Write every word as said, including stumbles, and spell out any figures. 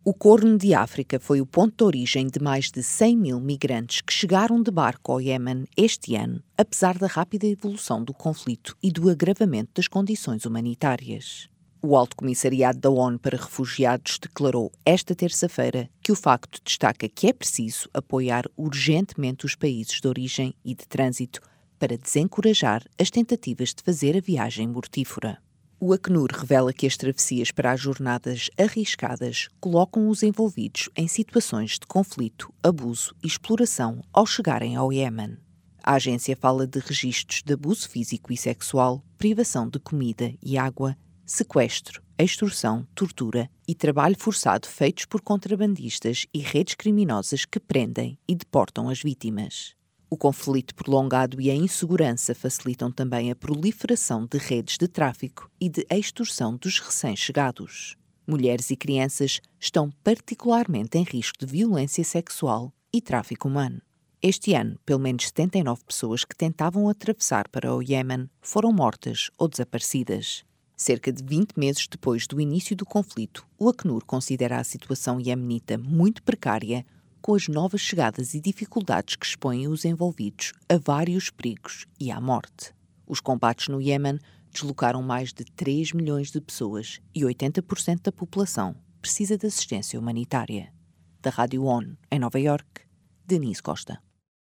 O Corno de África foi o ponto de origem de mais de cem mil migrantes que chegaram de barco ao Iémen este ano, apesar da rápida evolução do conflito e do agravamento das condições humanitárias. O Alto Comissariado da ONU para Refugiados declarou esta terça-feira que o facto destaca que é preciso apoiar urgentemente os países de origem e de trânsito para desencorajar as tentativas de fazer a viagem mortífera. O Acnur revela que as travessias para as jornadas arriscadas colocam os envolvidos em situações de conflito, abuso e exploração ao chegarem ao Iémen. A agência fala de registros de abuso físico e sexual, privação de comida e água, sequestro, extorsão, tortura e trabalho forçado feitos por contrabandistas e redes criminosas que prendem e deportam as vítimas. O conflito prolongado e a insegurança facilitam também a proliferação de redes de tráfico e de extorsão dos recém-chegados. Mulheres e crianças estão particularmente em risco de violência sexual e tráfico humano. Este ano, pelo menos setenta e nove pessoas que tentavam atravessar para o Iémen foram mortas ou desaparecidas. Cerca de vinte meses depois do início do conflito, o Acnur considera a situação iemenita muito precária, com as novas chegadas e dificuldades que expõem os envolvidos a vários perigos e à morte. Os combates no Iémen deslocaram mais de três milhões de pessoas e oitenta por cento da população precisa de assistência humanitária. Da Rádio ONU, em Nova Iorque, Denise Costa.